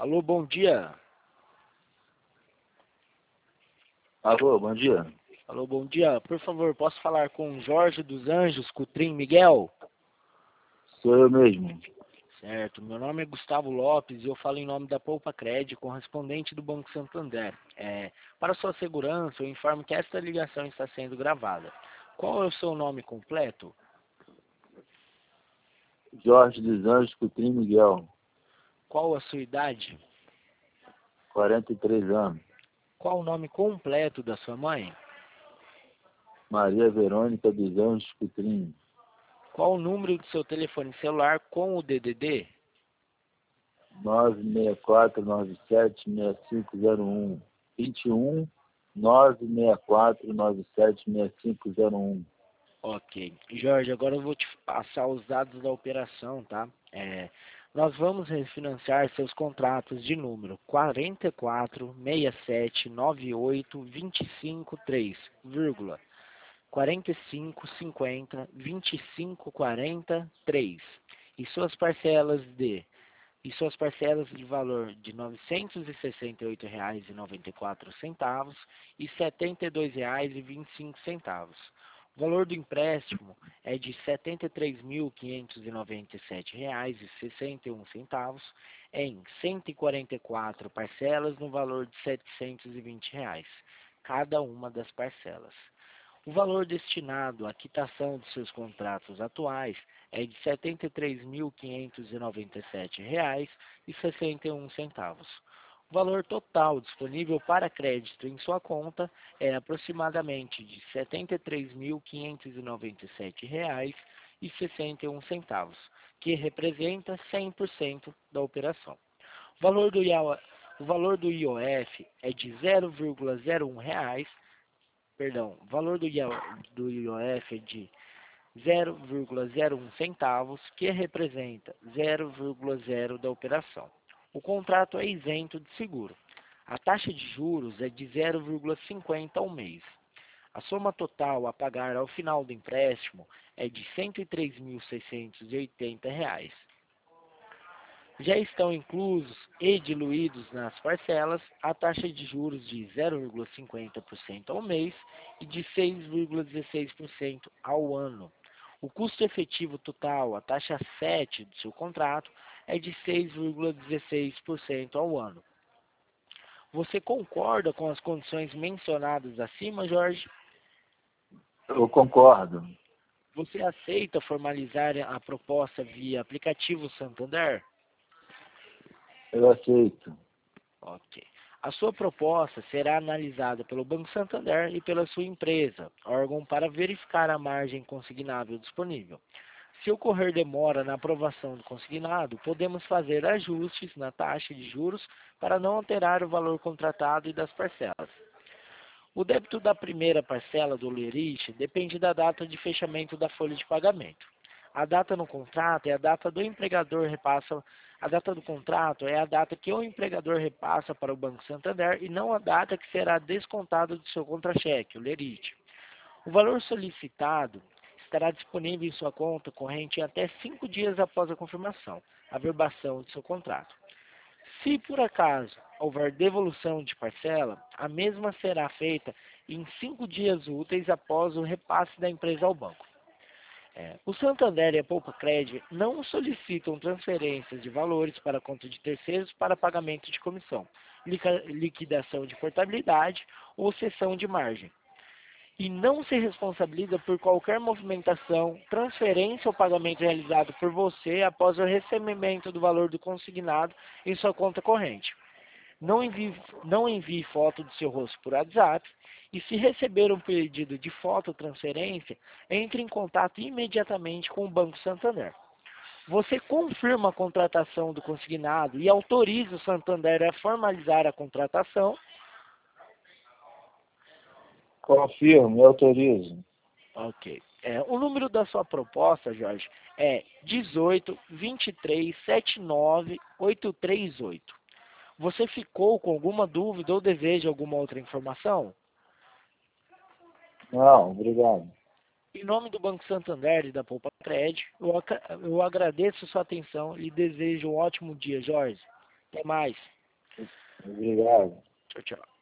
Alô, bom dia. Alô, bom dia. Alô, bom dia. Por favor, posso falar com Jorge dos Anjos Cutrim Miguel? Sou eu mesmo. Certo. Meu nome é Gustavo Lopes e eu falo em nome da Poupa Cred, correspondente do Banco Santander. Para sua segurança, eu informo que esta ligação está sendo gravada. Qual é o seu nome completo? Jorge dos Anjos Cutrim Miguel, Qual a sua idade? 43 anos. Qual o nome completo da sua mãe? Maria Verônica dos Anjos Cutrim. Qual o número do seu telefone celular com o DDD? 964976501. 21 964976501. Ok. Jorge, agora eu vou te passar os dados da operação, tá? Nós vamos refinanciar seus contratos de número 44679825 3, 45502543 e suas parcelas de valor de R$ 968,94 e R$ 72,25. O valor do empréstimo é de R$ 73.597,61 em 144 parcelas no valor de R$ 720, cada uma das parcelas. O valor destinado à quitação de seus contratos atuais é de R$ 73.597,61. O valor total disponível para crédito em sua conta é aproximadamente de R$ 73.597,61, que representa 100% da operação. O valor do IOF é de R$ 0,01. O valor do IOF é de 0,01 centavos, que representa 0,0 da operação. O contrato é isento de seguro. A taxa de juros é de 0,50 ao mês. A soma total a pagar ao final do empréstimo é de R$ 103.680. Já estão inclusos e diluídos nas parcelas a taxa de juros de 0,50% ao mês e de 6,16% ao ano. O custo efetivo total, a taxa 7 do seu contrato, é de 6,16% ao ano. Você concorda com as condições mencionadas acima, Jorge? Eu concordo. Você aceita formalizar a proposta via aplicativo Santander? Eu aceito. Ok. A sua proposta será analisada pelo Banco Santander e pela sua empresa, órgão para verificar a margem consignável disponível. Se ocorrer demora na aprovação do consignado, podemos fazer ajustes na taxa de juros para não alterar o valor contratado e das parcelas. O débito da primeira parcela do lerite depende da data de fechamento da folha de pagamento. A data no contrato é a data do empregador repassa. A data do contrato é a data que o empregador repassa para o Banco Santander e não a data que será descontado do seu contra-cheque, o lerite. O valor solicitado estará disponível em sua conta corrente em até 5 dias após a confirmação, a verbação de seu contrato. Se por acaso houver devolução de parcela, a mesma será feita em 5 dias úteis após o repasse da empresa ao banco. O Santander e a Poupa Cred não solicitam transferências de valores para a conta de terceiros para pagamento de comissão, liquidação de portabilidade ou cessão de margem. E não se responsabiliza por qualquer movimentação, transferência ou pagamento realizado por você após o recebimento do valor do consignado em sua conta corrente. Não envie foto do seu rosto por WhatsApp e, se receber um pedido de fototransferência, entre em contato imediatamente com o Banco Santander. Você confirma a contratação do consignado e autoriza o Santander a formalizar a contratação. Confirmo e autorizo. Ok. O número da sua proposta, Jorge, é 18-23-79-838. Você ficou com alguma dúvida ou deseja alguma outra informação? Não, obrigado. Em nome do Banco Santander e da Poupa Cred, eu agradeço sua atenção e desejo um ótimo dia, Jorge. Até mais. Obrigado. Tchau, tchau.